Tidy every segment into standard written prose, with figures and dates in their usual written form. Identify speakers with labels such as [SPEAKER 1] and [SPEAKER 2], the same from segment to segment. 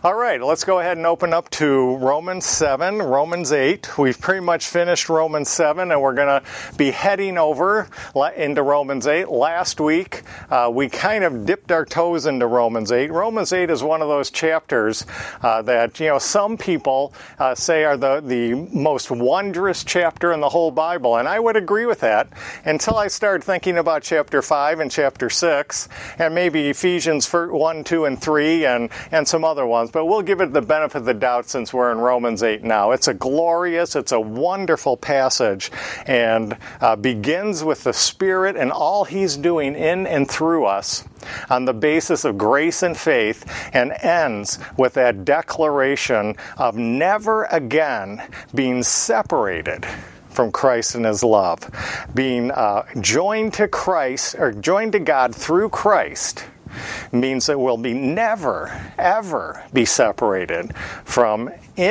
[SPEAKER 1] All right, let's go ahead and open up to Romans 7, Romans 8. We've pretty much finished Romans 7, and we're going to be heading over into Romans 8. Last week, we kind of dipped our toes into Romans 8. Romans 8 is one of those chapters that, some people say are the most wondrous chapter in the whole Bible, and I would agree with that until I started thinking about chapter 5 and chapter 6, and maybe Ephesians 1, 2, and 3, and some other ones. But we'll give it the benefit of the doubt since we're in Romans 8 now. It's a wonderful passage, and begins with the Spirit and all He's doing in and through us on the basis of grace and faith, and ends with that declaration of never again being separated from Christ and His love, being joined to Christ, or joined to God through Christ, means that we'll be never, ever be separated from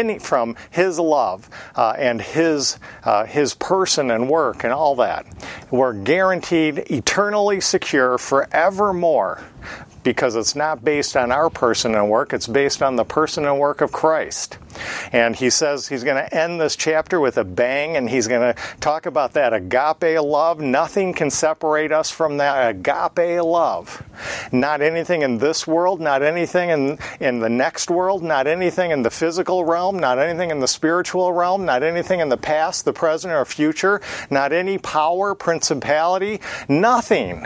[SPEAKER 1] His love and His person and work and all that. We're guaranteed eternally secure forevermore, because it's not based on our person and work, it's based on the person and work of Christ. And he says he's going to end this chapter with a bang, and he's going to talk about that agape love. Nothing can separate us from that agape love. Not anything in this world, not anything in the next world, not anything in the physical realm, not anything in the spiritual realm, not anything in the past, the present, or future, not any power, principality, nothing.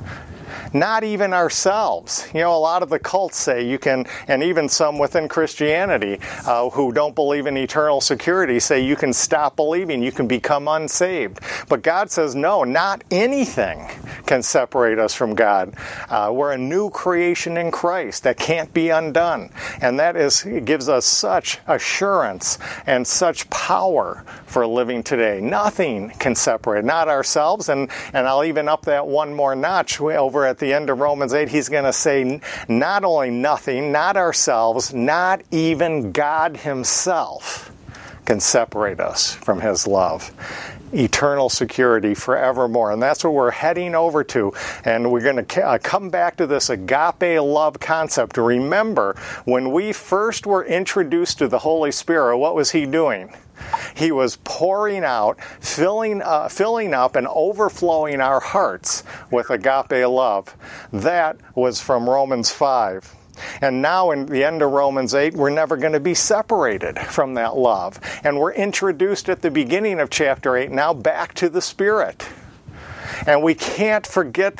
[SPEAKER 1] Not even ourselves. A lot of the cults say you can, and even some within Christianity who don't believe in eternal security, say you can stop believing, you can become unsaved. But God says, no, not anything can separate us from God. We're a new creation in Christ that can't be undone. And that gives us such assurance and such power for living today. Nothing can separate, not ourselves. And I'll even up that one more notch over at the end of Romans 8, he's going to say not only nothing, not ourselves, not even God Himself can separate us from His love. Eternal security forevermore. And that's what we're heading over to. And we're going to come back to this agape love concept. Remember, when we first were introduced to the Holy Spirit, what was He doing? He was pouring out, filling up, and overflowing our hearts with agape love. That was from Romans 5. And now in the end of Romans 8, we're never going to be separated from that love. And we're introduced at the beginning of chapter 8 now back to the Spirit. And we can't forget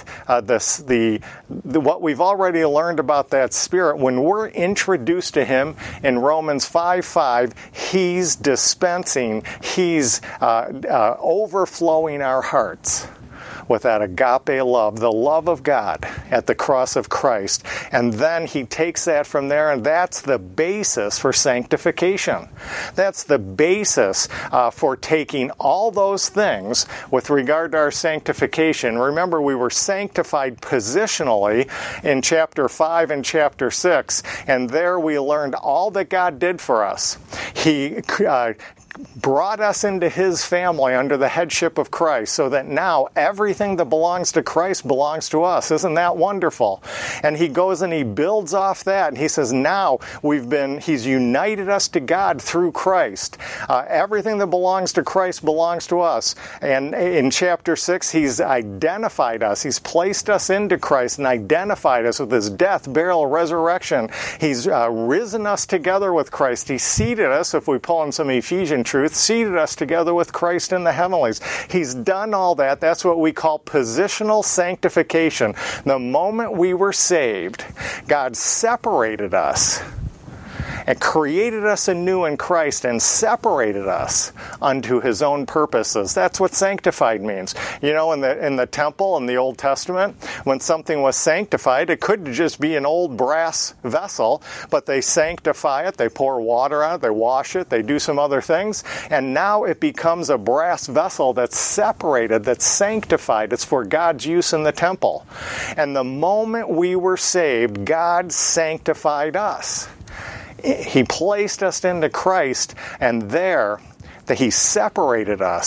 [SPEAKER 1] what we've already learned about that Spirit. When we're introduced to Him in Romans 5:5, He's dispensing, He's overflowing our hearts with that agape love, the love of God at the cross of Christ. And then He takes that from there, and that's the basis for sanctification. That's the basis for taking all those things with regard to our sanctification. Remember, we were sanctified positionally in chapter 5 and chapter 6, and there we learned all that God did for us. He brought us into His family under the headship of Christ, so that now everything that belongs to Christ belongs to us. Isn't that wonderful? And He goes and He builds off that, and He says now He's united us to God through Christ. Everything that belongs to Christ belongs to us. And in chapter 6, He's identified us. He's placed us into Christ and identified us with His death, burial, resurrection. He's risen us together with Christ. He seated us, if we pull in some Ephesian truth, seated us together with Christ in the heavenlies. He's done all that. That's what we call positional sanctification. The moment we were saved, God separated us and created us anew in Christ and separated us unto His own purposes. That's what sanctified means. In the temple in the Old Testament, when something was sanctified, it could just be an old brass vessel, but they sanctify it, they pour water on it, they wash it, they do some other things, and now it becomes a brass vessel that's separated, that's sanctified. It's for God's use in the temple. And the moment we were saved, God sanctified us. He placed us into Christ, and there that He separated us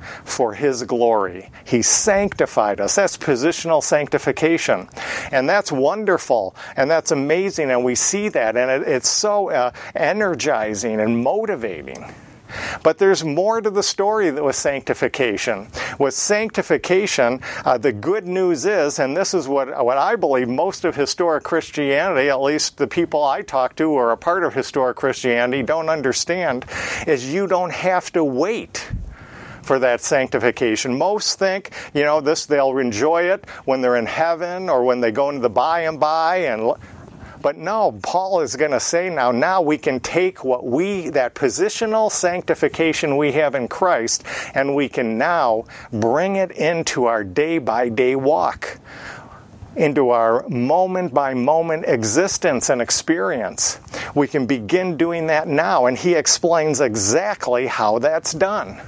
[SPEAKER 1] for His glory. He sanctified us. That's positional sanctification. And that's wonderful, and that's amazing, and we see that, and it's so energizing and motivating. But there's more to the story with sanctification. With sanctification, the good news is, and this is what I believe most of historic Christianity, at least the people I talk to who are a part of historic Christianity, don't understand, is you don't have to wait for that sanctification. Most think, they'll enjoy it when they're in heaven or when they go into the by and by, but no, Paul is going to say now we can take that positional sanctification we have in Christ, and we can now bring it into our day-by-day walk, into our moment-by-moment existence and experience. We can begin doing that now, and he explains exactly how that's done.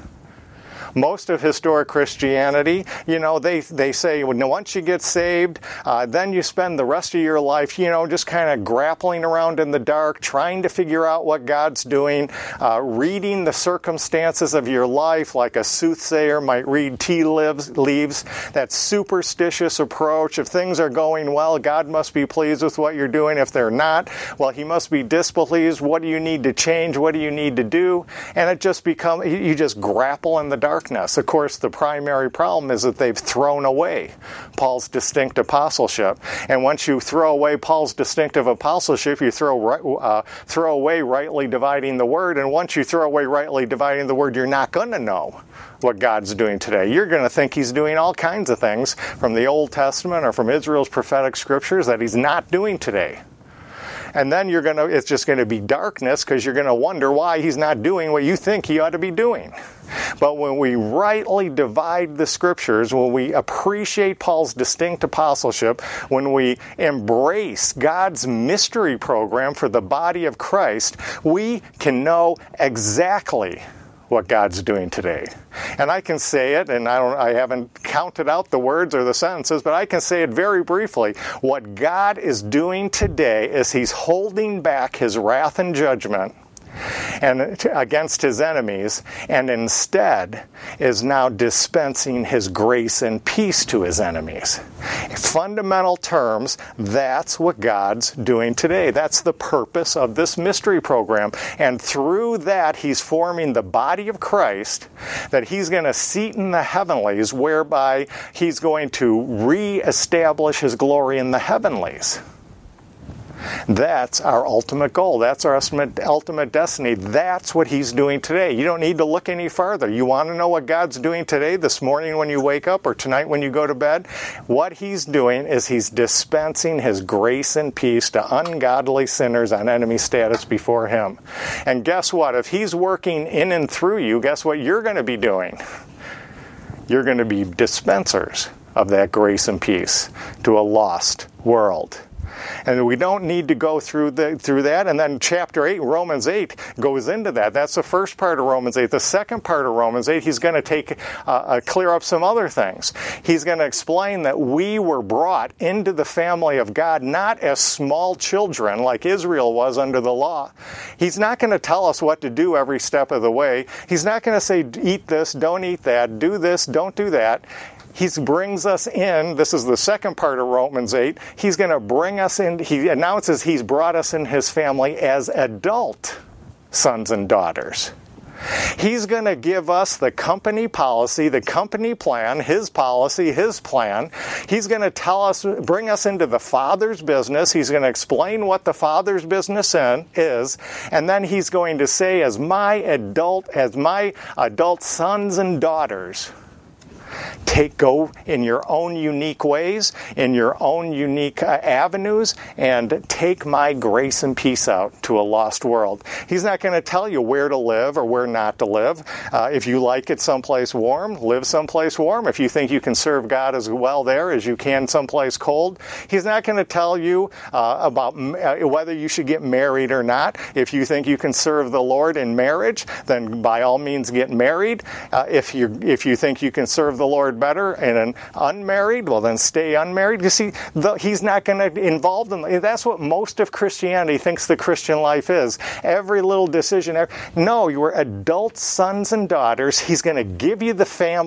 [SPEAKER 1] Most of historic Christianity, they say, once you get saved, then you spend the rest of your life, just kind of grappling around in the dark, trying to figure out what God's doing, reading the circumstances of your life like a soothsayer might read tea leaves, that superstitious approach. If things are going well, God must be pleased with what you're doing. If they're not, well, He must be displeased. What do you need to change? What do you need to do? And it just you just grapple in the dark. Of course, the primary problem is that they've thrown away Paul's distinct apostleship. And once you throw away Paul's distinctive apostleship, you throw away rightly dividing the word. And once you throw away rightly dividing the word, you're not going to know what God's doing today. You're going to think He's doing all kinds of things from the Old Testament or from Israel's prophetic scriptures that He's not doing today. And then it's just going to be darkness because you're going to wonder why He's not doing what you think He ought to be doing. But when we rightly divide the scriptures, when we appreciate Paul's distinct apostleship, when we embrace God's mystery program for the body of Christ, we can know exactly what God's doing today. And I can say it, and I haven't counted out the words or the sentences, but I can say it very briefly. What God is doing today is He's holding back His wrath and judgment and against His enemies, and instead is now dispensing His grace and peace to His enemies. In fundamental terms, that's what God's doing today. That's the purpose of this mystery program. And through that, He's forming the body of Christ that He's going to seat in the heavenlies, whereby He's going to reestablish His glory in the heavenlies. That's our ultimate goal. That's our ultimate destiny. That's what He's doing today. You don't need to look any farther. You want to know what God's doing today, this morning when you wake up, or tonight when you go to bed? What He's doing is He's dispensing His grace and peace to ungodly sinners on enemy status before Him. And guess what? If He's working in and through you, guess what you're going to be doing? You're going to be dispensers of that grace and peace to a lost world. And we don't need to go through that. And then chapter 8, Romans 8, goes into that. That's the first part of Romans 8. The second part of Romans 8, he's going to clear up some other things. He's going to explain that we were brought into the family of God not as small children like Israel was under the law. He's not going to tell us what to do every step of the way. He's not going to say, eat this, don't eat that, do this, don't do that. He brings us in. This is the second part of Romans 8. He's going to bring us in. He announces He's brought us in His family as adult sons and daughters. He's going to give us the company policy, the company plan, His policy, His plan. He's going to bring us into the Father's business. He's going to explain what the Father's business is. And then He's going to say, as my adult sons and daughters, go in your own unique ways, in your own unique avenues, and take my grace and peace out to a lost world. He's not going to tell you where to live or where not to live. If you like it someplace warm, live someplace warm. If you think you can serve God as well there as you can someplace cold, He's not going to tell you about whether you should get married or not. If you think you can serve the Lord in marriage, then by all means get married. If you think you can serve the Lord word better, and an unmarried, well then stay unmarried. You see, he's not going to involve them. That's what most of Christianity thinks the Christian life is. Every little decision. No, you are adult sons and daughters. He's going to give you the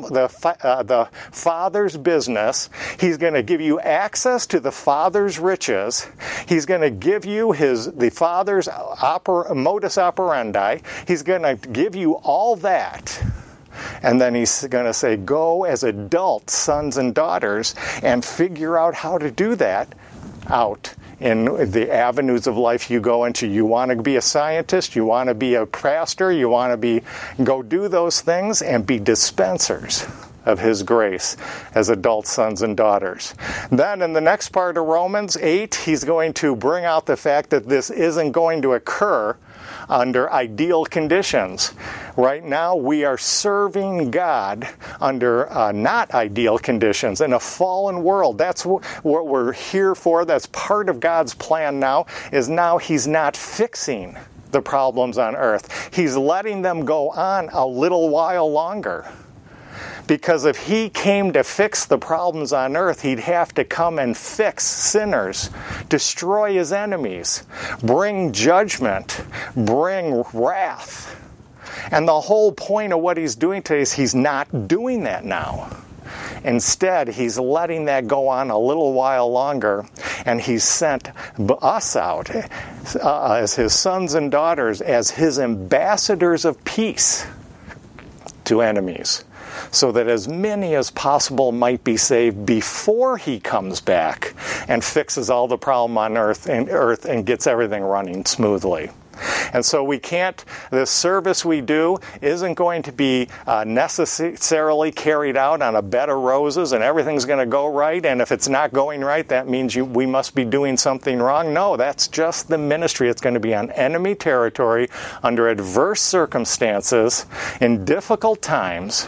[SPEAKER 1] Father's business. He's going to give you access to the Father's riches. He's going to give you the Father's modus operandi. He's going to give you all that. And then he's going to say, go as adult sons and daughters and figure out how to do that out in the avenues of life you go into. You want to be a scientist, you want to be a pastor, you want to go do those things and be dispensers of His grace as adult sons and daughters. Then in the next part of Romans 8, he's going to bring out the fact that this isn't going to occur under ideal conditions. Right now, we are serving God under not ideal conditions in a fallen world. That's what we're here for. That's part of God's plan now, is now He's not fixing the problems on earth. He's letting them go on a little while longer. Because if He came to fix the problems on earth, He'd have to come and fix sinners, destroy His enemies, bring judgment, bring wrath. And the whole point of what He's doing today is He's not doing that now. Instead, He's letting that go on a little while longer, and He's sent us out as His sons and daughters, as His ambassadors of peace to enemies, so that as many as possible might be saved before He comes back and fixes all the problem on earth and gets everything running smoothly. And so this service we do isn't going to be necessarily carried out on a bed of roses and everything's going to go right, and if it's not going right, that means we must be doing something wrong. No, that's just the ministry. It's going to be on enemy territory, under adverse circumstances, in difficult times.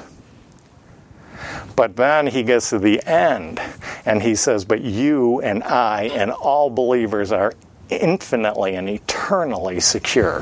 [SPEAKER 1] But then he gets to the end, and he says, but you and I and all believers are infinitely and eternally secure.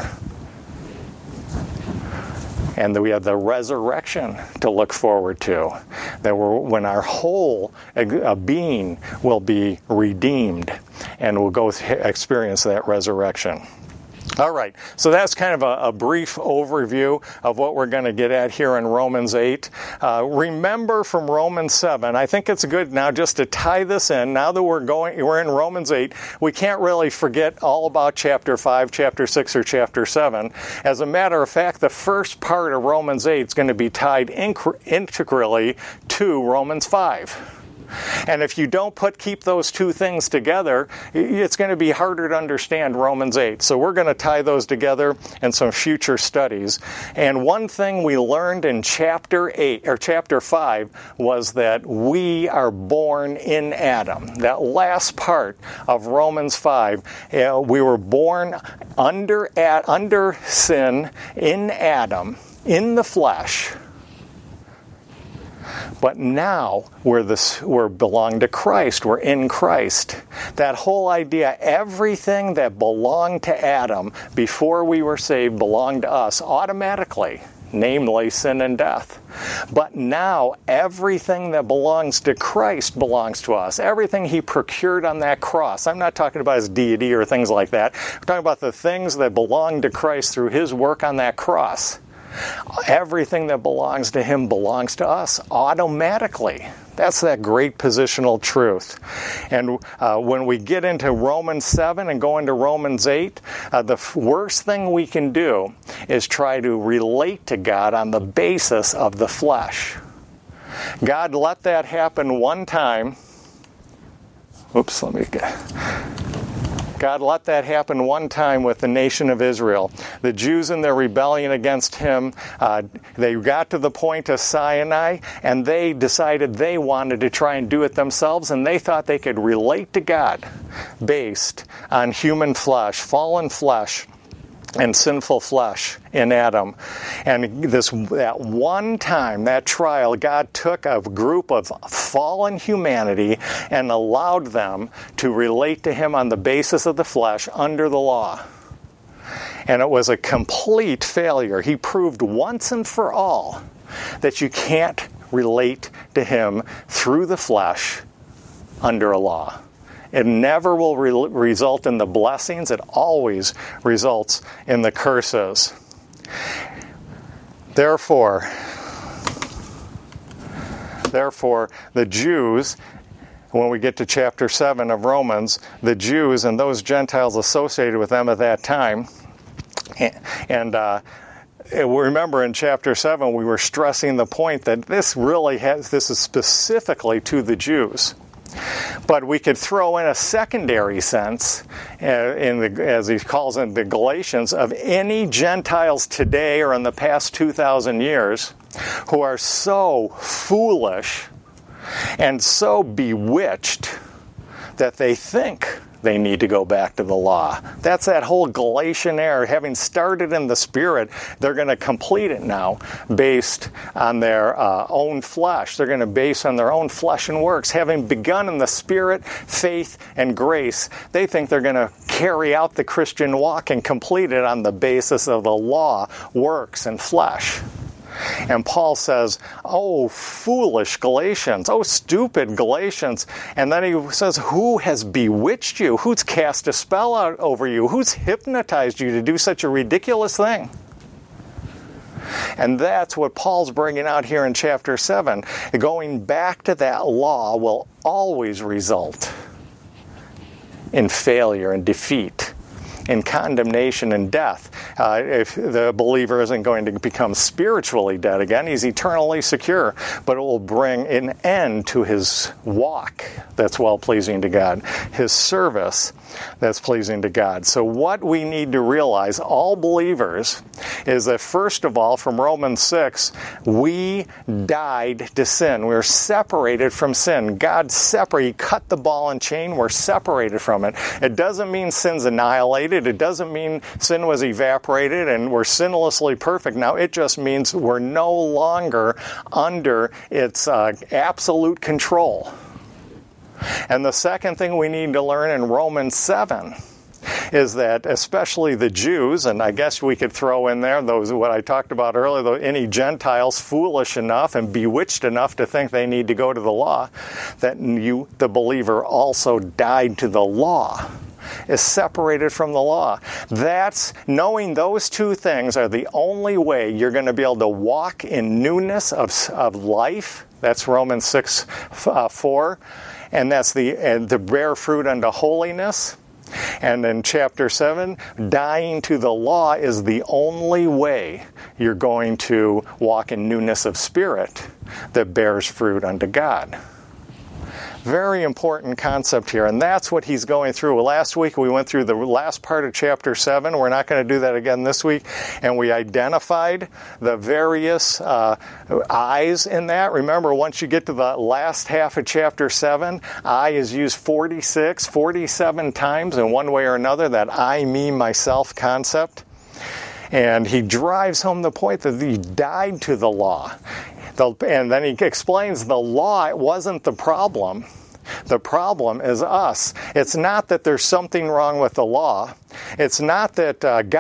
[SPEAKER 1] And we have the resurrection to look forward to, when our whole being will be redeemed, and we'll go experience that resurrection. All right, so that's kind of a brief overview of what we're going to get at here in Romans 8. Remember from Romans 7, I think it's good now just to tie this in. Now that we're in Romans 8, we can't really forget all about chapter 5, chapter 6, or chapter 7. As a matter of fact, the first part of Romans 8 is going to be tied integrally to Romans 5. And if you don't keep those two things together, it's going to be harder to understand Romans 8. So we're going to tie those together in some future studies. And one thing we learned in chapter 5 was that we are born in Adam. That last part of Romans 5, we were born under sin in Adam, in the flesh. But now we're belong to Christ. We're in Christ. That whole idea, everything that belonged to Adam before we were saved belonged to us automatically, namely sin and death. But now everything that belongs to Christ belongs to us. Everything He procured on that cross. I'm not talking about His deity or things like that. I'm talking about the things that belong to Christ through His work on that cross. Everything that belongs to Him belongs to us automatically. That's that great positional truth. And when we get into Romans 7 and go into Romans 8, the worst thing we can do is try to relate to God on the basis of the flesh. God let that happen one time. God let that happen one time with the nation of Israel. The Jews in their rebellion against Him, they got to the point of Sinai, and they decided they wanted to try and do it themselves, and they thought they could relate to God based on human flesh, fallen flesh, and sinful flesh in Adam. And that one time, that trial, God took a group of fallen humanity and allowed them to relate to Him on the basis of the flesh under the law. And it was a complete failure. He proved once and for all that you can't relate to him through the flesh under a law. It never will result in the blessings. It always results in the curses. Therefore, the Jews, when we get to chapter 7 of Romans, the Jews and those Gentiles associated with them at that time, and remember in chapter 7 we were stressing the point that this is specifically to the Jews. But we could throw in a secondary sense, as he calls it, the Galatians, of any Gentiles today or in the past 2,000 years who are so foolish and so bewitched that they think they need to go back to the law. That's that whole Galatian error. Having started in the Spirit, they're going to complete it now based on their own flesh. They're going to base on their own flesh and works. Having begun in the Spirit, faith, and grace, they think they're going to carry out the Christian walk and complete it on the basis of the law, works, and flesh. And Paul says, oh, foolish Galatians, oh, stupid Galatians. And then he says, who has bewitched you? Who's cast a spell out over you? Who's hypnotized you to do such a ridiculous thing? And that's what Paul's bringing out here in chapter 7. Going back to that law will always result in failure and defeat, in condemnation and death. If the believer isn't going to become spiritually dead again, he's eternally secure, but it will bring an end to his walk that's well-pleasing to God, his service that's pleasing to God. So what we need to realize, all believers, is that first of all, from Romans 6, we died to sin. We're separated from sin. God he cut the ball and chain. We're separated from it. It doesn't mean sin's annihilated. It doesn't mean sin was evaporated and we're sinlessly perfect. Now, it just means we're no longer under its absolute control. And the second thing we need to learn in Romans 7 is that especially the Jews, and I guess we could throw in there those what I talked about earlier, any Gentiles foolish enough and bewitched enough to think they need to go to the law, that you, the believer, also died to the law, is separated from the law. That's knowing those two things are the only way you're going to be able to walk in newness of life. That's Romans 6:4. And that's the bear fruit unto holiness. And in chapter 7, dying to the law is the only way you're going to walk in newness of spirit that bears fruit unto God. Very important concept here, and that's what he's going through. Last week we went through the last part of chapter 7. We're not going to do that again this week, and we identified the various I's in that. Remember, once you get to the last half of chapter 7, I is used 47 times in one way or another, that I, me, myself concept. And he drives home the point that he died to the law. And then he explains the law wasn't the problem. The problem is us. It's not that there's something wrong with the law. It's not that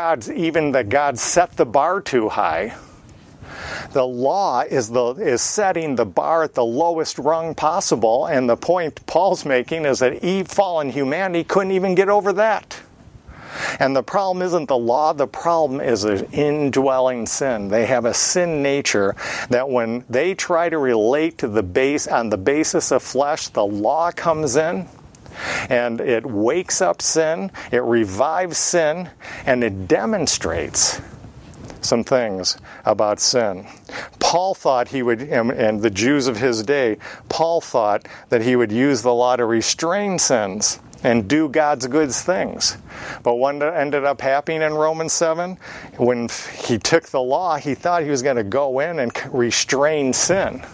[SPEAKER 1] God set the bar too high. The law is setting the bar at the lowest rung possible, and the point Paul's making is that fallen humanity couldn't even get over that. And the problem isn't the law, the problem is an indwelling sin. They have a sin nature that when they try to relate to on the basis of flesh, the law comes in and it wakes up sin, it revives sin, and it demonstrates some things about sin. Paul thought he would, and the Jews of his day, Paul thought that he would use the law to restrain sins and do God's good things. But what ended up happening in Romans 7, when he took the law, he thought he was going to go in and restrain sin.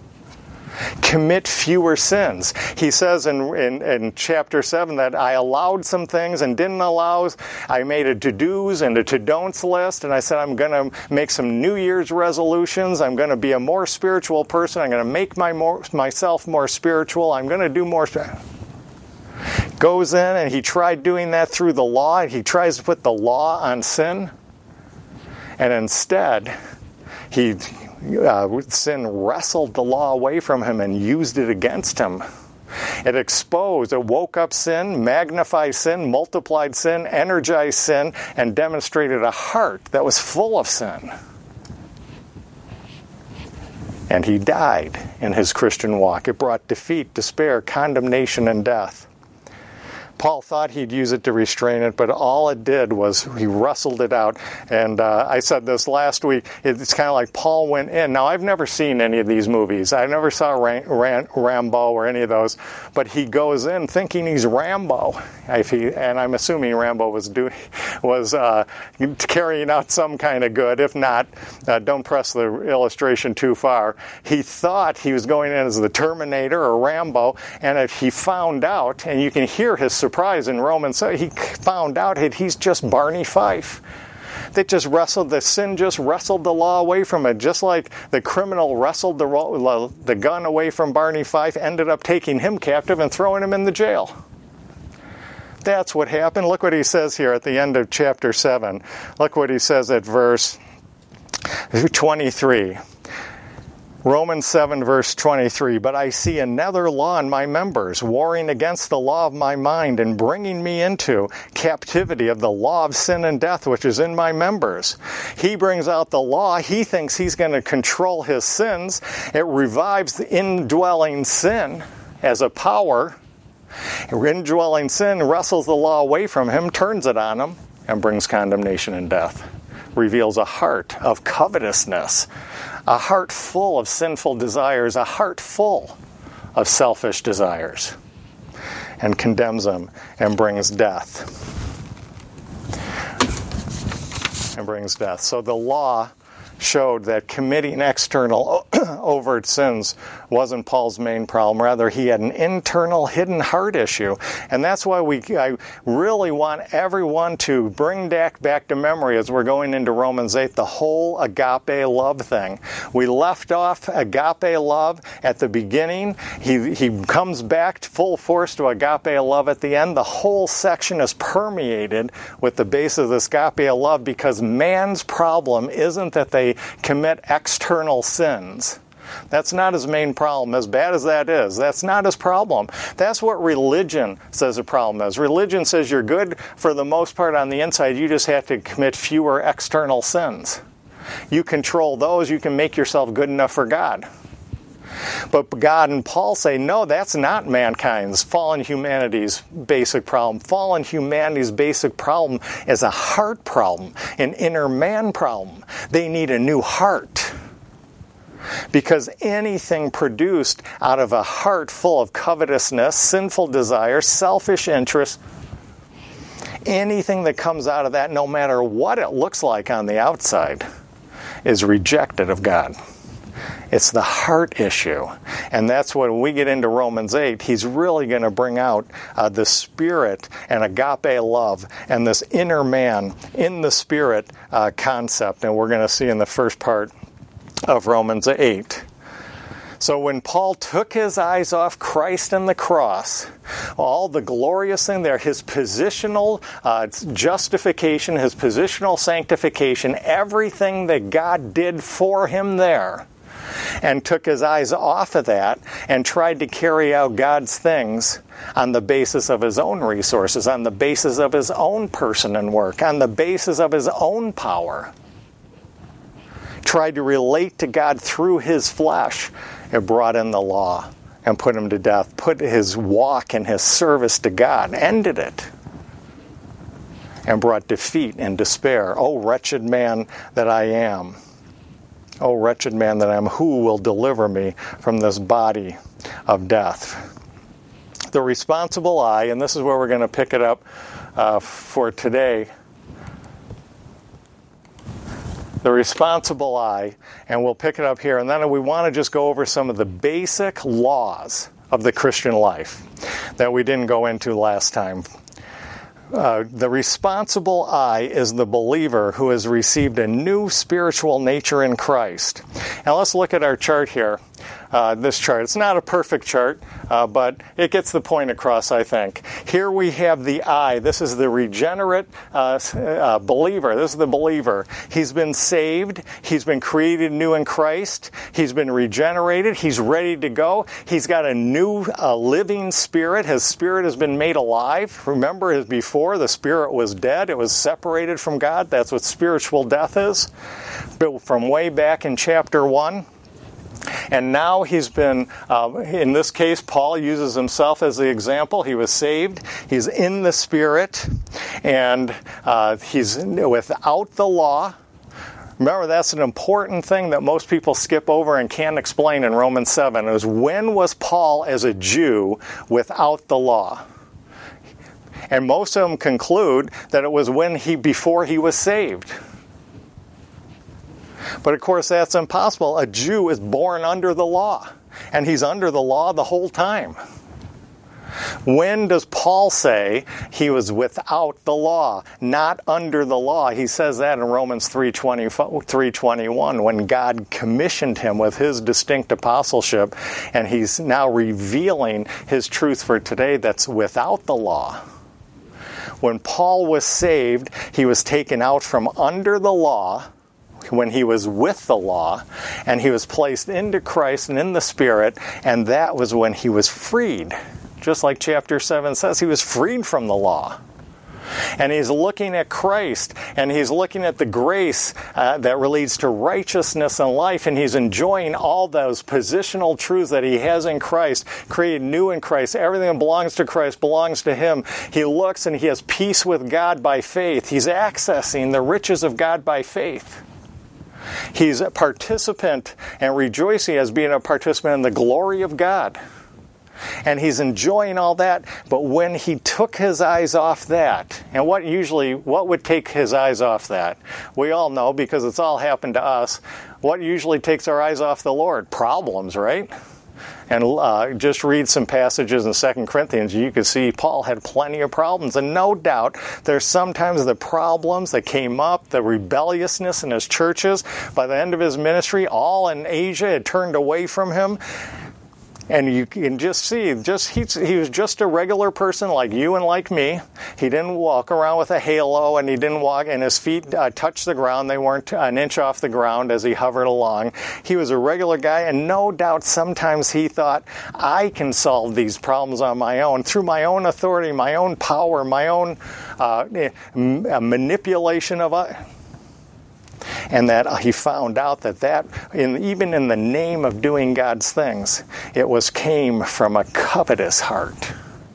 [SPEAKER 1] Commit fewer sins. He says in chapter 7 that I allowed some things and didn't allow. I made a to-dos and a to-don'ts list, and I said I'm going to make some New Year's resolutions. I'm going to be a more spiritual person. I'm going to make myself more spiritual. I'm going to do more. Goes in and he tried doing that through the law. He tries to put the law on sin. And instead, he Sin wrestled the law away from him and used it against him. It exposed, it woke up sin, magnified sin, multiplied sin, energized sin, and demonstrated a heart that was full of sin. And he died in his Christian walk. It brought defeat, despair, condemnation, and death. Paul thought he'd use it to restrain it, but all it did was he wrestled it out. And I said this last week, it's kind of like Paul went in. Now, I've never seen any of these movies. I never saw Rambo or any of those, but he goes in thinking he's Rambo. And I'm assuming Rambo was carrying out some kind of good. If not, don't press the illustration too far. He thought he was going in as the Terminator or Rambo, and if he found out, and you can hear his surprise in Romans, he found out that he's just Barney Fife. The sin just wrestled the law away from it, just like the criminal wrestled the gun away from Barney Fife, ended up taking him captive and throwing him in the jail. That's what happened. Look what he says here at the end of chapter 7. Look what he says at verse 23. Romans 7, verse 23, "But I see another law in my members, warring against the law of my mind and bringing me into captivity of the law of sin and death, which is in my members." He brings out the law. He thinks he's going to control his sins. It revives the indwelling sin as a power. Indwelling sin wrestles the law away from him, turns it on him, and brings condemnation and death. Reveals a heart of covetousness, a heart full of sinful desires, a heart full of selfish desires, and condemns them and brings death. So the law showed that committing external overt sins wasn't Paul's main problem. Rather, he had an internal hidden heart issue. And that's why I really want everyone to bring back to memory as we're going into Romans 8, the whole agape love thing. We left off agape love at the beginning. He comes back full force to agape love at the end. The whole section is permeated with the base of this agape love, because man's problem isn't that they commit external sins. That's not his main problem. As bad as that is, that's not his problem. That's what religion says the problem is. Religion says you're good for the most part on the inside. You just have to commit fewer external sins. You control those. You can make yourself good enough for God. But God and Paul say, no, that's not mankind's, fallen humanity's basic problem. Fallen humanity's basic problem is a heart problem, an inner man problem. They need a new heart. Because anything produced out of a heart full of covetousness, sinful desire, selfish interest, anything that comes out of that, no matter what it looks like on the outside, is rejected of God. It's the heart issue. And that's when we get into Romans 8, he's really going to bring out the Spirit and agape love and this inner man in the Spirit concept. And we're going to see in the first part of Romans 8. So when Paul took his eyes off Christ and the cross, all the glorious thing there, his positional justification, his positional sanctification, everything that God did for him there, and took his eyes off of that and tried to carry out God's things on the basis of his own resources, on the basis of his own person and work, on the basis of his own power. Tried to relate to God through his flesh. It brought in the law and put him to death, put his walk and his service to God, ended it, and brought defeat and despair. Oh, wretched man that I am. Oh, wretched man that I am, who will deliver me from this body of death? The responsible I, and this is where we're going to pick it up for today. The responsible I, and we'll pick it up here, and then we want to just go over some of the basic laws of the Christian life that we didn't go into last time. The responsible I is the believer who has received a new spiritual nature in Christ. Now let's look at our chart here. this chart. It's not a perfect chart, but it gets the point across, I think. Here we have the I. This is the regenerate believer. This is the believer. He's been saved. He's been created new in Christ. He's been regenerated. He's ready to go. He's got a new living spirit. His spirit has been made alive. Remember, as before, the spirit was dead. It was separated from God. That's what spiritual death is. But from way back in chapter 1. And now he's been, in this case, Paul uses himself as the example. He was saved. He's in the Spirit. And he's without the law. Remember, that's an important thing that most people skip over and can't explain in Romans 7. It was, when was Paul as a Jew without the law? And most of them conclude that it was before he was saved. But of course, that's impossible. A Jew is born under the law, and he's under the law the whole time. When does Paul say he was without the law, not under the law? He says that in Romans 3:21, when God commissioned him with his distinct apostleship, and he's now revealing his truth for today that's without the law. When Paul was saved, he was taken out from under the law, when he was with the law, and he was placed into Christ and in the Spirit, and that was when he was freed. Just like chapter 7 says, he was freed from the law. And he's looking at Christ, and he's looking at the grace that leads to righteousness and life, and he's enjoying all those positional truths that he has in Christ, created new in Christ. Everything that belongs to Christ belongs to him. He looks and he has peace with God by faith. He's accessing the riches of God by faith. He's a participant and rejoicing as being a participant in the glory of God. And he's enjoying all that, but when he took his eyes off that, and what would take his eyes off that? We all know, because it's all happened to us, what usually takes our eyes off the Lord? Problems, right? And just read some passages in 2 Corinthians, you can see Paul had plenty of problems. And no doubt, there's sometimes the problems that came up, the rebelliousness in his churches. By the end of his ministry, all in Asia had turned away from him. And you can just see, he was just a regular person like you and like me. He didn't walk around with a halo, and he didn't walk, and his feet touched the ground. They weren't an inch off the ground as he hovered along. He was a regular guy, and no doubt sometimes he thought, I can solve these problems on my own, through my own authority, my own power, my own manipulation of it. And that he found out that even in the name of doing God's things, it came from a covetous heart.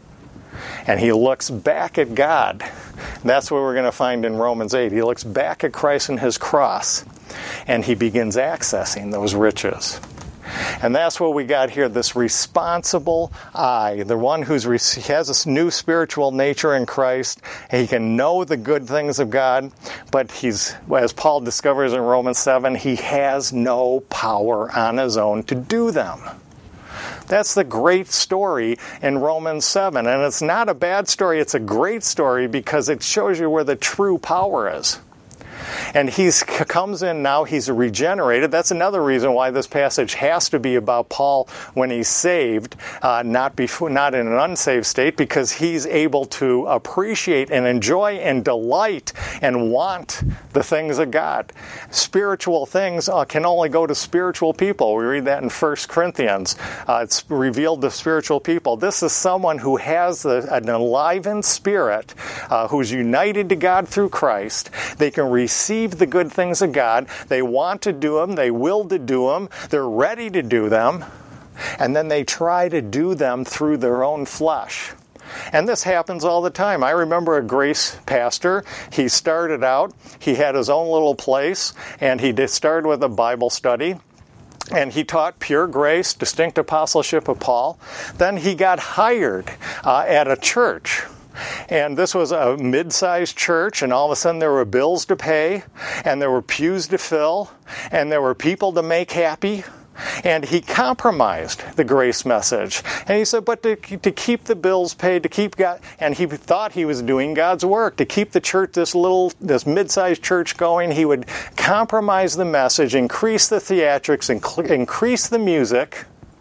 [SPEAKER 1] And he looks back at God. That's what we're going to find in Romans 8. He looks back at Christ and his cross, and he begins accessing those riches. And that's what we got here, this responsible I, the one he has this new spiritual nature in Christ. He can know the good things of God, but as Paul discovers in Romans 7, he has no power on his own to do them. That's the great story in Romans 7. And it's not a bad story, it's a great story because it shows you where the true power is. And he comes in now, he's regenerated. That's another reason why this passage has to be about Paul when he's saved, not in an unsaved state, because he's able to appreciate and enjoy and delight and want the things of God. Spiritual things can only go to spiritual people. We read that in 1 Corinthians. It's revealed to spiritual people. This is someone who has an enlivened spirit, who's united to God through Christ. They can receive the good things of God. They want to do them. They will to do them. They're ready to do them. And then they try to do them through their own flesh. And this happens all the time. I remember a Grace pastor. He started out, he had his own little place, and he started with a Bible study. And he taught pure grace, distinct apostleship of Paul. Then he got hired at a church. And this was a mid-sized church, and all of a sudden there were bills to pay, and there were pews to fill, and there were people to make happy. And he compromised the grace message. And he said, but to keep the bills paid, to keep God, and he thought he was doing God's work, to keep the church, this mid-sized church going, he would compromise the message, increase the theatrics, increase the music,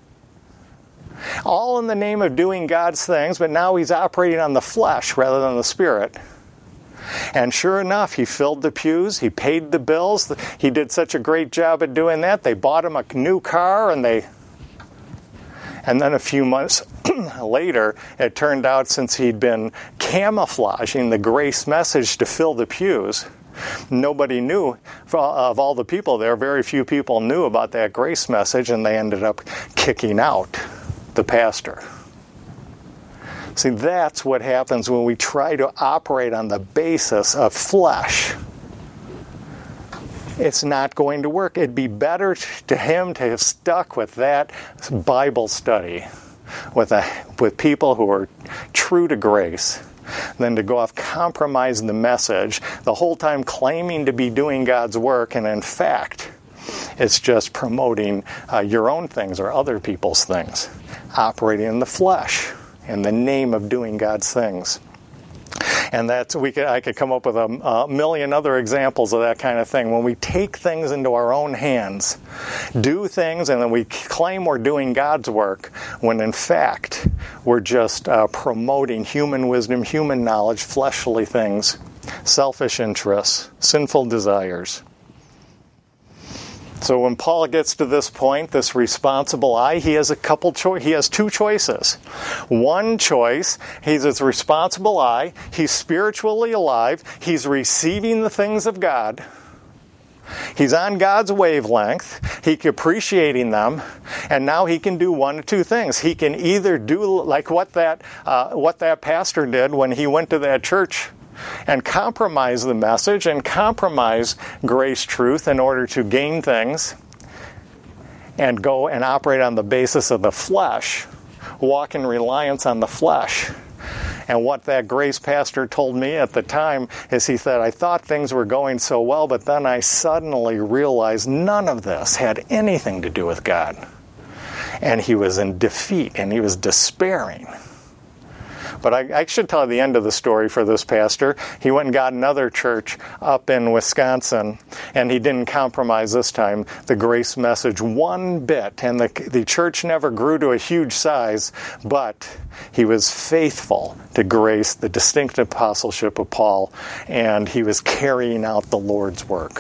[SPEAKER 1] all in the name of doing God's things, but now he's operating on the flesh rather than the Spirit. And sure enough, he filled the pews, he paid the bills, he did such a great job at doing that. They bought him a new car, and then a few months later, it turned out, since he'd been camouflaging the grace message to fill the pews, nobody knew. Of all the people there, very few people knew about that grace message, and they ended up kicking out the pastor. See, that's what happens when we try to operate on the basis of flesh. It's not going to work. It'd be better to him to have stuck with that Bible study with people who are true to grace than to go off compromising the message, the whole time claiming to be doing God's work, and in fact, it's just promoting your own things or other people's things, operating in the flesh in the name of doing God's things. And I could come up with a million other examples of that kind of thing. When we take things into our own hands, do things, and then we claim we're doing God's work, when in fact we're just promoting human wisdom, human knowledge, fleshly things, selfish interests, sinful desires. So when Paul gets to this point, this responsible I, he has two choices. One choice, he's this responsible I, he's spiritually alive, he's receiving the things of God, he's on God's wavelength, he's appreciating them, and now he can do one of two things. He can either do like what that pastor did when he went to that church and compromise the message and compromise grace truth in order to gain things and go and operate on the basis of the flesh, walk in reliance on the flesh. And what that grace pastor told me at the time is, he said, I thought things were going so well, but then I suddenly realized none of this had anything to do with God. And he was in defeat, and he was despairing. But I should tell you the end of the story for this pastor. He went and got another church up in Wisconsin, and he didn't compromise this time the grace message one bit. And the church never grew to a huge size, but he was faithful to grace, the distinct apostleship of Paul, and he was carrying out the Lord's work.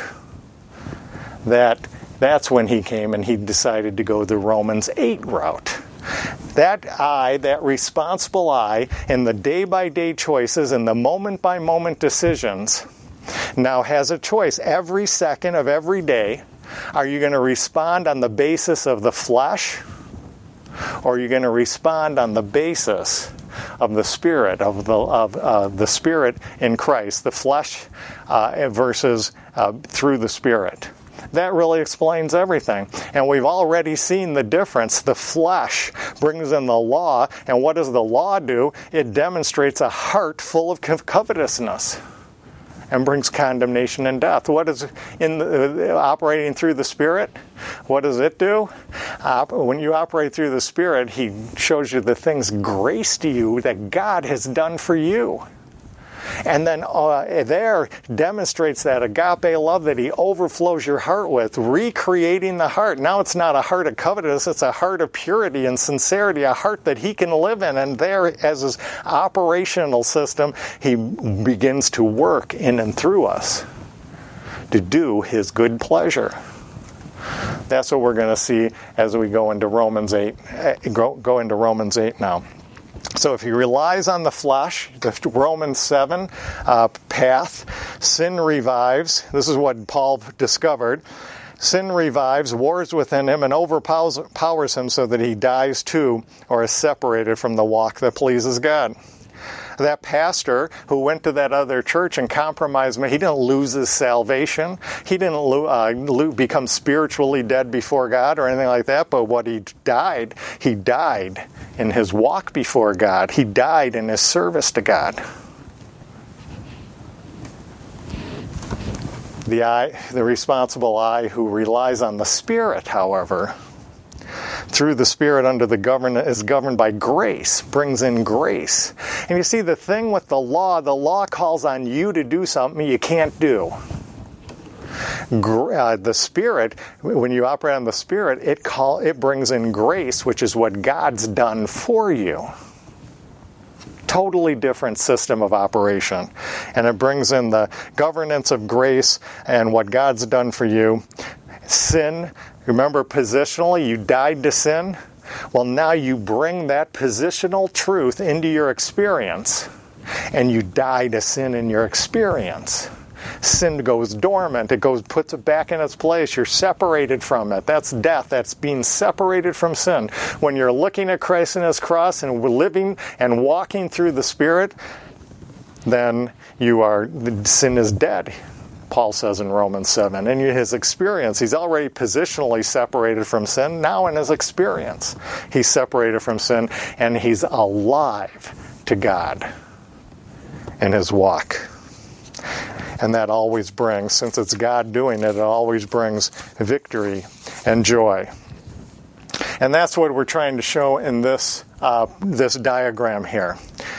[SPEAKER 1] That's when he came and he decided to go the Romans 8 route. That responsible I, in the day-by-day choices and the moment-by-moment decisions, now has a choice. Every second of every day, are you going to respond on the basis of the flesh, or are you going to respond on the basis of the Spirit, of the Spirit in Christ, the flesh versus through the Spirit? That really explains everything. And we've already seen the difference. The flesh brings in the law, and what does the law do? It demonstrates a heart full of covetousness and brings condemnation and death. What is operating through the Spirit? What does it do? When you operate through the Spirit, he shows you the things grace to you that God has done for you. And then there demonstrates that agape love that he overflows your heart with, recreating the heart. Now it's not a heart of covetousness, it's a heart of purity and sincerity, a heart that he can live in. And there, as his operational system, he begins to work in and through us to do his good pleasure. That's what we're going to see as we go into Romans 8. Go into Romans 8 now. So if he relies on the flesh, the Romans 7 path, sin revives. This is what Paul discovered. Sin revives, wars within him, and overpowers him so that he dies too, or is separated from the walk that pleases God. That pastor who went to that other church and compromised me, he didn't lose his salvation. He didn't become spiritually dead before God or anything like that, but what he died in his walk before God. He died in his service to God. The responsible I who relies on the Spirit, however, through the Spirit is governed by grace, brings in grace. And you see, the thing with the law calls on you to do something you can't do. The Spirit, when you operate on the Spirit, it brings in grace, which is what God's done for you. Totally different system of operation. And it brings in the governance of grace and what God's done for you. Sin, remember positionally, you died to sin. Well, now you bring that positional truth into your experience, and you die to sin in your experience. Sin goes dormant. It puts it back in its place. You're separated from it. That's death. That's being separated from sin. When you're looking at Christ and His cross and living and walking through the Spirit, then sin is dead, Paul says in Romans 7. In his experience, he's already positionally separated from sin. Now in his experience, he's separated from sin, and he's alive to God in his walk. And that always brings, since it's God doing it, it always brings victory and joy. And that's what we're trying to show in this diagram here.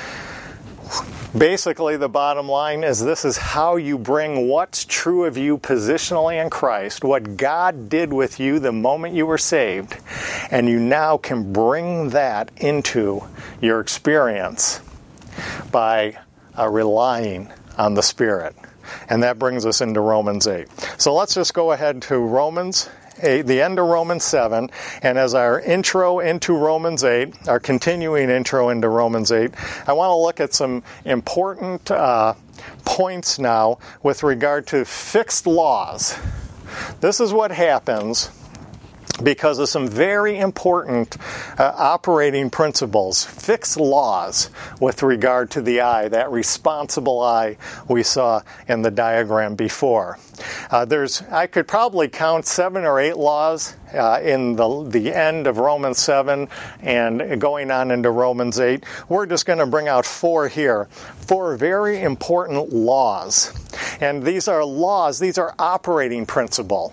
[SPEAKER 1] Basically, the bottom line is this is how you bring what's true of you positionally in Christ, what God did with you the moment you were saved, and you now can bring that into your experience by relying on the Spirit. And that brings us into Romans 8. So let's just go ahead to Romans 8, the end of Romans 7, and as our intro into Romans 8, our continuing intro into Romans 8, I want to look at some important points now with regard to fixed laws. This is what happens because of some very important operating principles, fixed laws with regard to the eye, that responsible eye we saw in the diagram before. I could probably count 7 or 8 laws in the end of Romans 7 and going on into Romans 8. We're just going to bring out 4 here. 4 very important laws. And these are laws, these are operating principles.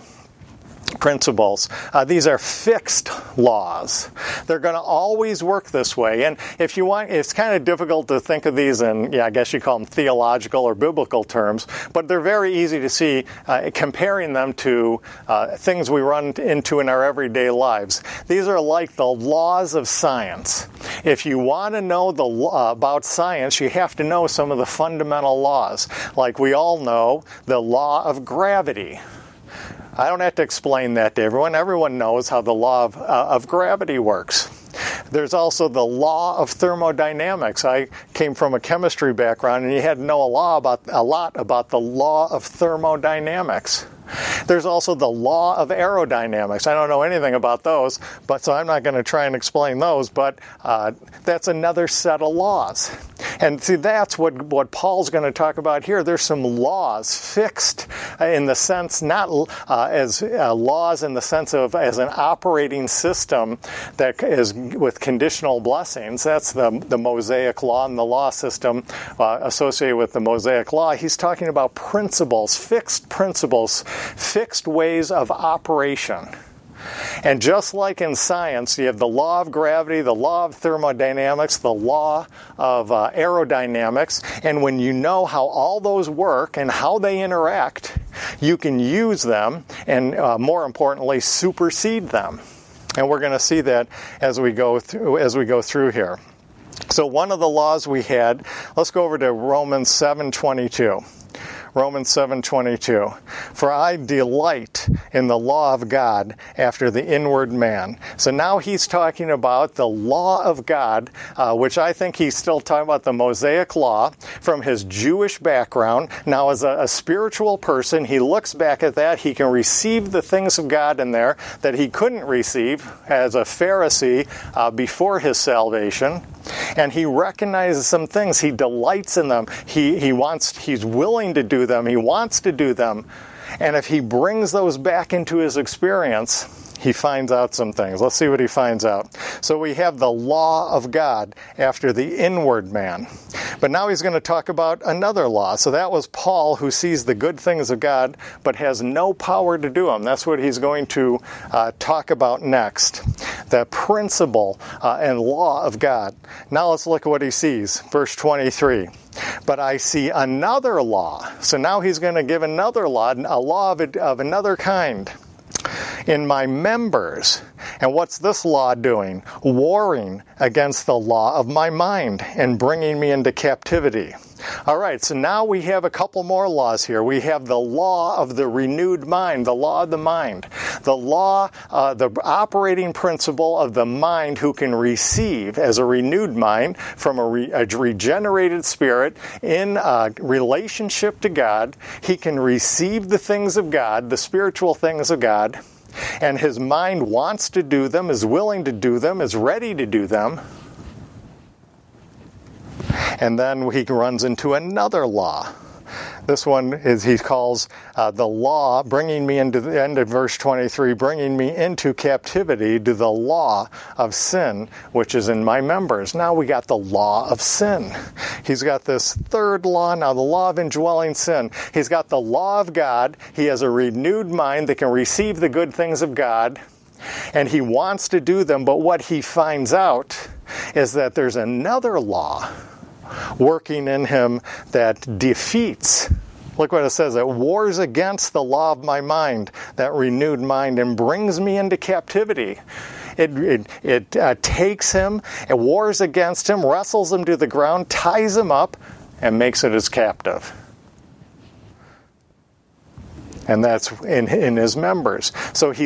[SPEAKER 1] These are fixed laws. They're going to always work this way. And if you want, it's kind of difficult to think of these in, I guess you call them theological or biblical terms, but they're very easy to see comparing them to things we run into in our everyday lives. These are like the laws of science. If you want to know about science, you have to know some of the fundamental laws. Like we all know the law of gravity. I don't have to explain that to everyone. Everyone knows how the law of gravity works. There's also the law of thermodynamics. I came from a chemistry background, and you had to know a lot about the law of thermodynamics. There's also the law of aerodynamics. I don't know anything about those, so I'm not going to try and explain those, but that's another set of laws. And see, that's what Paul's going to talk about here. There's some laws fixed in the sense, not as laws in the sense of as an operating system that is with conditional blessings. That's the Mosaic law and the law system associated with the Mosaic law. He's talking about principles, fixed ways of operation. And just like in science, you have the law of gravity, the law of thermodynamics, the law of aerodynamics, and when you know how all those work and how they interact, you can use them and, more importantly, supersede them. And we're going to see that as we go through here. So one of the laws we had, let's go over to Romans 7:22. Romans 7:22. For I delight in the law of God after the inward man. So now he's talking about the law of God, which I think he's still talking about the Mosaic law from his Jewish background. Now as a spiritual person, he looks back at that. He can receive the things of God in there that he couldn't receive as a Pharisee before his salvation. And he recognizes some things. He delights in them. He's willing to do them. He wants to do them. And if he brings those back into his experience, he finds out some things. Let's see what he finds out. So we have the law of God after the inward man. But now he's going to talk about another law. So that was Paul, who sees the good things of God but has no power to do them. That's what he's going to talk about next. The principle and law of God. Now let's look at what he sees. Verse 23. But I see another law. So now he's going to give another law, a law of another kind in my members. And what's this law doing? Warring against the law of my mind and bringing me into captivity. All right, so now we have a couple more laws here. We have the law of the renewed mind, the law of the mind. The law, the operating principle of the mind who can receive as a renewed mind from a regenerated spirit in relationship to God. He can receive the things of God, the spiritual things of God, and his mind wants to do them, is willing to do them, is ready to do them. And then he runs into another law. This one is he calls the law, bringing me into the end of verse 23, bringing me into captivity to the law of sin, which is in my members. Now we got the law of sin. He's got this third law now, the law of indwelling sin. He's got the law of God. He has a renewed mind that can receive the good things of God, and he wants to do them, but what he finds out is that there's another law working in him that defeats. Look what it says. It wars against the law of my mind, that renewed mind, and brings me into captivity. It takes him, it wars against him, wrestles him to the ground, ties him up, and makes it his captive. And that's in his members. So he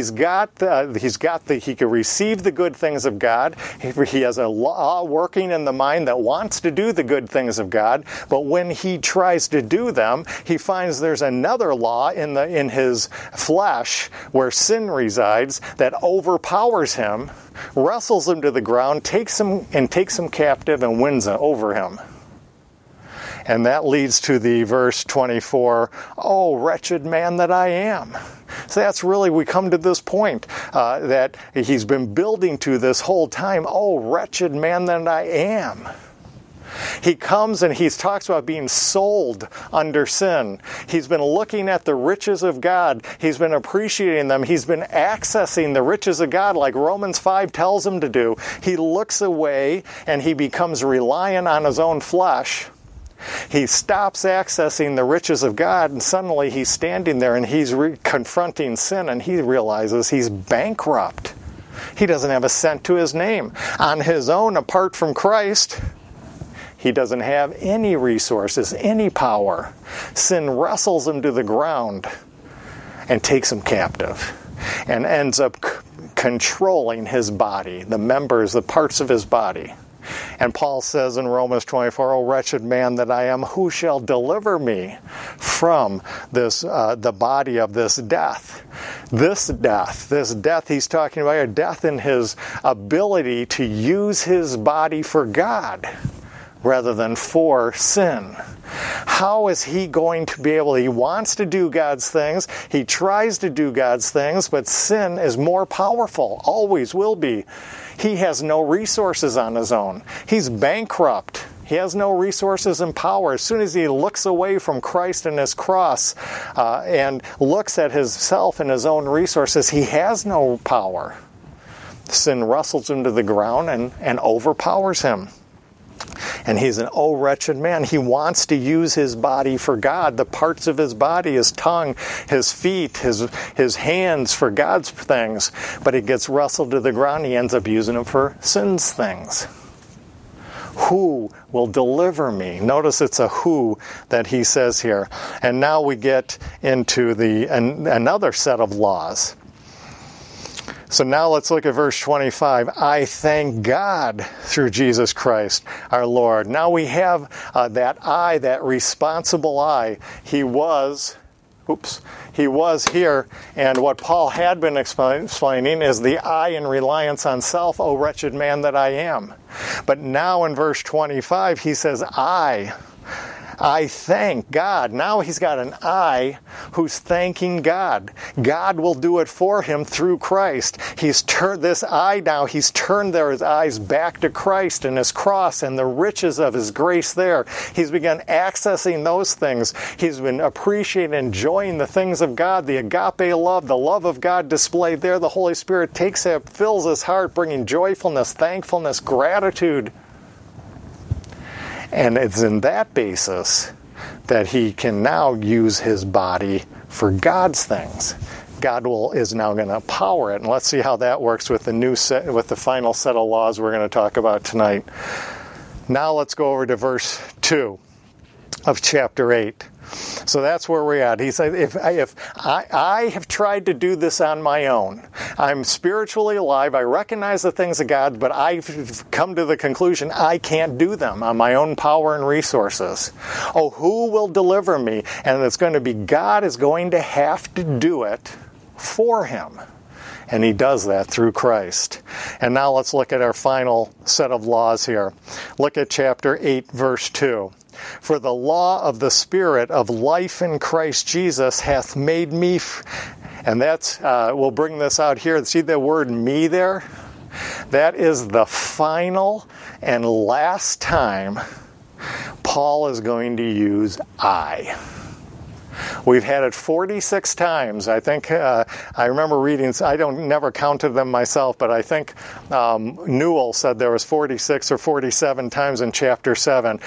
[SPEAKER 1] can receive the good things of God. He has a law working in the mind that wants to do the good things of God. But when he tries to do them, he finds there's another law in his flesh where sin resides that overpowers him, wrestles him to the ground, takes him captive, and wins over him. And that leads to the verse 24, oh, wretched man that I am. So that's really, we come to this point that he's been building to this whole time. Oh, wretched man that I am. He comes and he talks about being sold under sin. He's been looking at the riches of God. He's been appreciating them. He's been accessing the riches of God like Romans 5 tells him to do. He looks away and he becomes reliant on his own flesh. He stops accessing the riches of God, and suddenly he's standing there and he's confronting sin, and he realizes he's bankrupt. He doesn't have a cent to his name. On his own, apart from Christ, he doesn't have any resources, any power. Sin wrestles him to the ground and takes him captive and ends up controlling his body, the members, the parts of his body. And Paul says in Romans 24, O wretched man that I am, who shall deliver me from this, the body of this death? This death he's talking about, a death in his ability to use his body for God rather than for sin. How is he going to be able? He wants to do God's things. He tries to do God's things, but sin is more powerful, always will be. He has no resources on his own. He's bankrupt. He has no resources and power. As soon as he looks away from Christ and his cross and looks at himself and his own resources, he has no power. Sin wrestles him to the ground and overpowers him. And he's an oh wretched man. He wants to use his body for God. The parts of his body, his tongue, his feet, his hands for God's things. But he gets wrestled to the ground. He ends up using them for sin's things. Who will deliver me? Notice it's a who that he says here. And now we get into another set of laws. So now let's look at verse 25. I thank God through Jesus Christ, our Lord. Now we have that I, that responsible I. He was here, and what Paul had been explaining is the I in reliance on self, O wretched man that I am. But now in verse 25 he says, I I thank God. Now he's got an I who's thanking God. God will do it for him through Christ. He's turned this I now, he's turned his eyes back to Christ and his cross and the riches of his grace there. He's begun accessing those things. He's been appreciating, enjoying the things of God, the agape love, the love of God displayed there. The Holy Spirit takes it, fills his heart, bringing joyfulness, thankfulness, gratitude. And it's in that basis that he can now use his body for God's things. God is now going to power it. And let's see how that works with the final set of laws we're going to talk about tonight. Now let's go over to verse 2 of chapter 8. So that's where we're at. He said, if I have tried to do this on my own, I'm spiritually alive, I recognize the things of God, but I've come to the conclusion I can't do them on my own power and resources. Oh, who will deliver me? And it's going to be God is going to have to do it for him. And he does that through Christ. And now let's look at our final set of laws here. Look at chapter 8, verse 2. For the law of the Spirit of life in Christ Jesus hath made me... And that's, we'll bring this out here. See the word me there? That is the final and last time Paul is going to use I. We've had it 46 times. I think, I remember reading, I never counted them myself, but I think Newell said there was 46 or 47 times in chapter 7.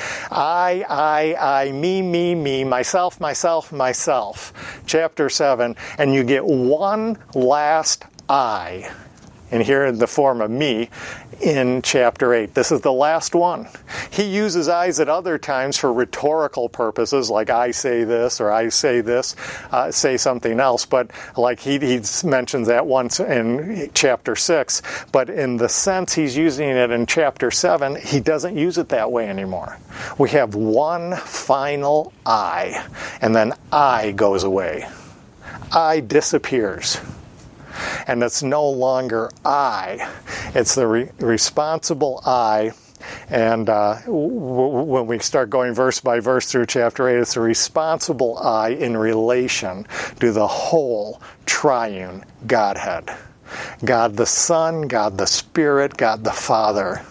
[SPEAKER 1] I, me, myself, myself. Chapter 7. And you get one last I, and here in the form of me, in chapter 8. This is the last one. He uses I's at other times for rhetorical purposes, like I say this, or I say this, say something else, but like he mentions that once in chapter 6, but in the sense he's using it in chapter 7, he doesn't use it that way anymore. We have one final I, and then I goes away. I disappears. And it's no longer I. It's the responsible I. And when we start going verse by verse through chapter 8, it's the responsible I in relation to the whole triune Godhead. God the Son, God the Spirit, God the Father.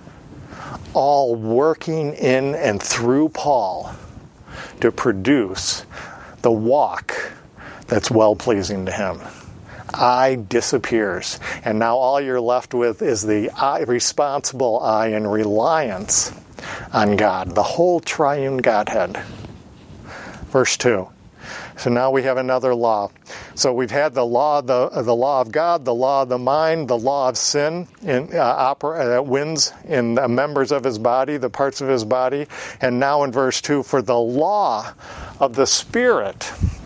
[SPEAKER 1] All working in and through Paul to produce the walk that's well-pleasing to him. I disappears. And now all you're left with is the I, responsible I in reliance on God, the whole triune Godhead. Verse 2. So now we have another law. So we've had the law of God, the law of the mind, the law of sin that wins in the members of his body, the parts of his body. And now in verse 2, for the law of the Spirit,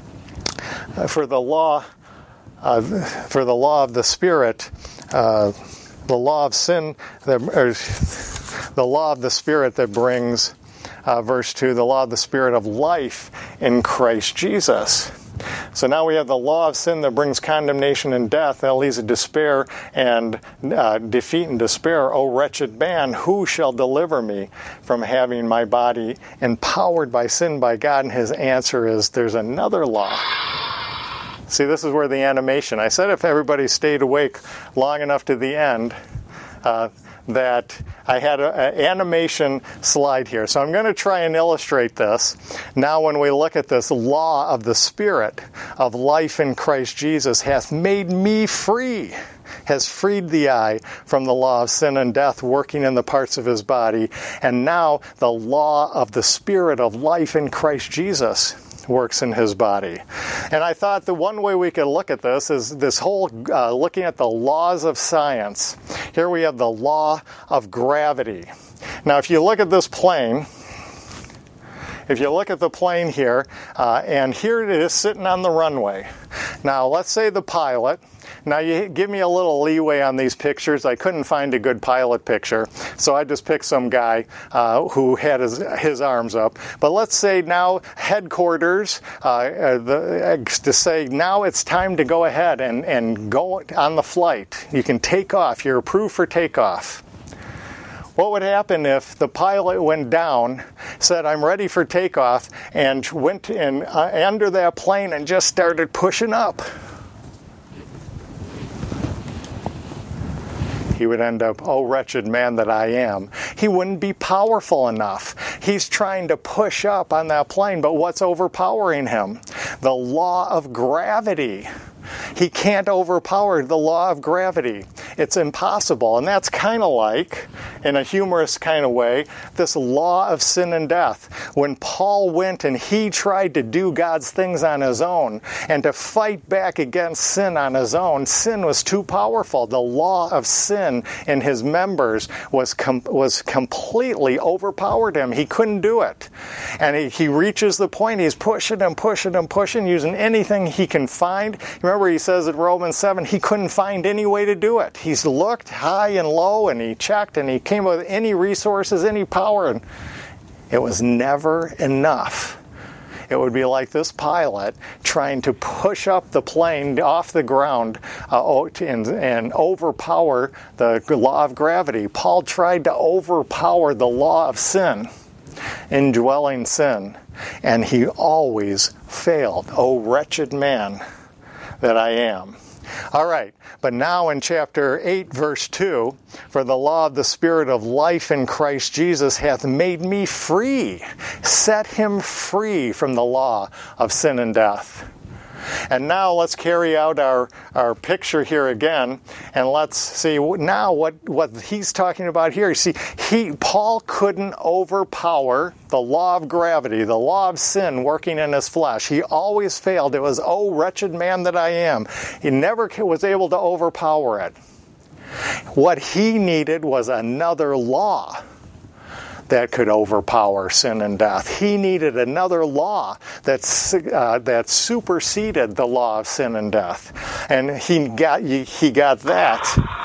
[SPEAKER 1] for the law of the Spirit, the law of sin, the law of the Spirit that brings, verse 2, the law of the Spirit of life in Christ Jesus. So now we have the law of sin that brings condemnation and death, that leads to despair and defeat and despair. O wretched man, who shall deliver me from having my body empowered by sin by God? And his answer is, there's another law. See, this is where the animation. I said if everybody stayed awake long enough to the end, that I had an animation slide here. So I'm going to try and illustrate this. Now when we look at this law of the Spirit of life in Christ Jesus hath made me free, has freed the I from the law of sin and death working in the parts of his body. And now the law of the Spirit of life in Christ Jesus works in his body. And I thought the one way we could look at this is this whole looking at the laws of science. Here we have the law of gravity. Now if you look at this plane, if you look at the plane here, and here it is sitting on the runway. Now let's say the pilot, now you give me a little leeway on these pictures. I couldn't find a good pilot picture, so I just picked some guy who had his arms up. But let's say now headquarters, to say now it's time to go ahead and go on the flight. You can take off. You're approved for takeoff. What would happen if the pilot went down, said, I'm ready for takeoff, and went in under that plane and just started pushing up? He would end up, oh, wretched man that I am. He wouldn't be powerful enough. He's trying to push up on that plane, but what's overpowering him? The law of gravity. He can't overpower the law of gravity. It's impossible. And that's kind of like, in a humorous kind of way, this law of sin and death. When Paul went and he tried to do God's things on his own and to fight back against sin on his own, sin was too powerful. The law of sin in his members was completely overpowered him. He couldn't do it. And he reaches the point, he's pushing and pushing and pushing, using anything he can find. Remember, he says in Romans 7, he couldn't find any way to do it. He's looked high and low, and he checked, and he came up with any resources, any power, and it was never enough. It would be like this pilot trying to push up the plane off the ground and overpower the law of gravity. Paul tried to overpower the law of sin, indwelling sin, and he always failed. Oh, wretched man that I am. All right, but now in chapter 8, verse 2, for the law of the Spirit of life in Christ Jesus hath made me free, set him free from the law of sin and death. And now let's carry out our picture here again, and let's see now what he's talking about here. You see, Paul couldn't overpower the law of gravity, the law of sin working in his flesh. He always failed. It was, oh, wretched man that I am. He never was able to overpower it. What he needed was another law that could overpower sin and death. He needed another law that superseded the law of sin and death. And he got that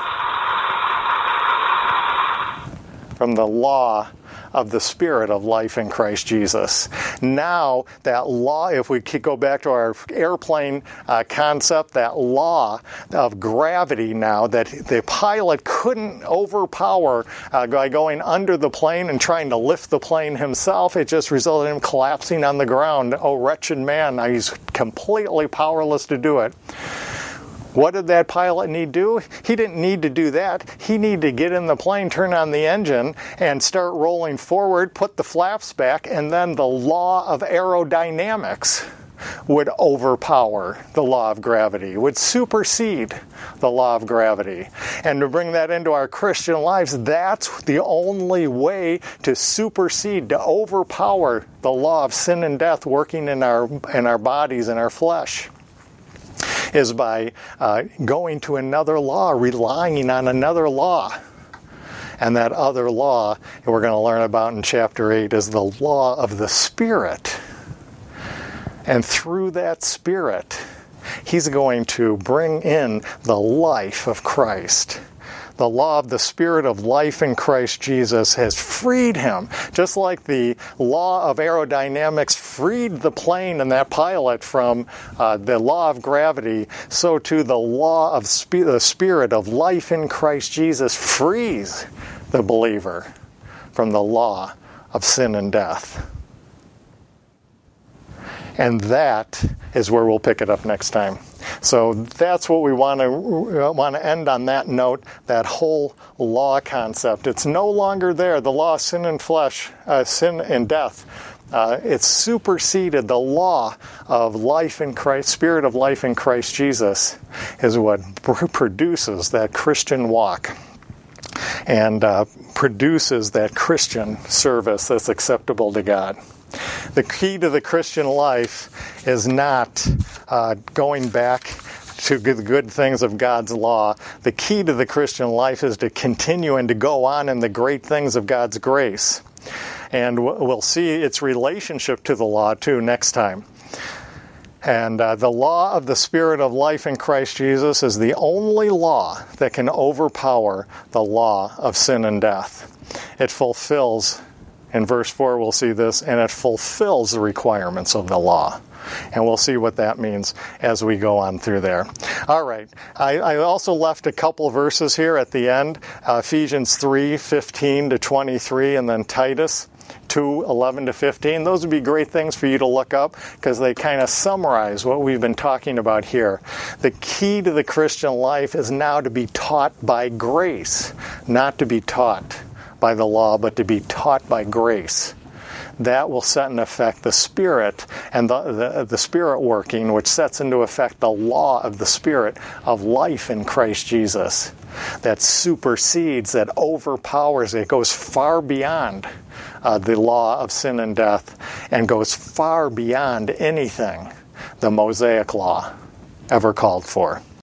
[SPEAKER 1] from the law of the Spirit of life in Christ Jesus. Now, that law, if we could go back to our airplane concept, that law of gravity now that the pilot couldn't overpower by going under the plane and trying to lift the plane himself, it just resulted in him collapsing on the ground. Oh, wretched man, now he's completely powerless to do it. What did that pilot need to do? He didn't need to do that. He needed to get in the plane, turn on the engine, and start rolling forward, put the flaps back, and then the law of aerodynamics would overpower the law of gravity, would supersede the law of gravity. And to bring that into our Christian lives, that's the only way to supersede, to overpower the law of sin and death working in our bodies, in our flesh, is by going to another law, relying on another law. And that other law, we're going to learn about in chapter 8, is the law of the Spirit. And through that Spirit, he's going to bring in the life of Christ. The law of the Spirit of life in Christ Jesus has freed him. Just like the law of aerodynamics freed the plane and that pilot from the law of gravity, so too the law of the Spirit of life in Christ Jesus frees the believer from the law of sin and death. And that is where we'll pick it up next time. So that's what we want to end on that note, that whole law concept. It's no longer there. The law of sin and flesh, sin and death. It's superseded. The law of life in Christ, Spirit of life in Christ Jesus, is what produces that Christian walk and produces that Christian service that's acceptable to God. The key to the Christian life is not going back to the good things of God's law. The key to the Christian life is to continue and to go on in the great things of God's grace. And we'll see its relationship to the law, too, next time. And the law of the Spirit of life in Christ Jesus is the only law that can overpower the law of sin and death. It fulfills, in verse 4 we'll see this, and it fulfills the requirements of the law And we'll see what that means as we go on through there. All right. I also left a couple verses here at the end. Ephesians 3:15 to 23, and then Titus 2:11 to 15. Those would be great things for you to look up because they kind of summarize what we've been talking about here. The key to the Christian life is now to be taught by grace, not to be taught by the law, but to be taught by grace. That will set in effect the Spirit and the Spirit working, which sets into effect the law of the Spirit of life in Christ Jesus. That supersedes, that overpowers, it goes far beyond the law of sin and death and goes far beyond anything the Mosaic law ever called for.